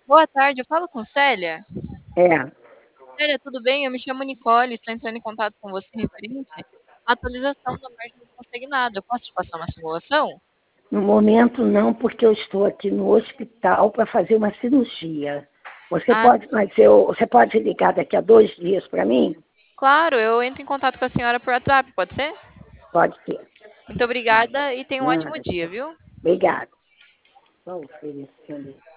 Boa tarde, eu falo com Célia. É, Célia, tudo bem? Eu me chamo Nicole, estou entrando em contato com você referente à atualização da margem consignada. Eu posso te passar uma simulação? no momento não, porque eu estou aqui no hospital para fazer uma cirurgia. Ah, Você pode ligar daqui a 2 dias para mim? claro, eu entro em contato com a senhora por WhatsApp, pode ser? Pode ser. Muito obrigada e tenha um ótimo Nada. dia, viu? Obrigada. Só oferecendo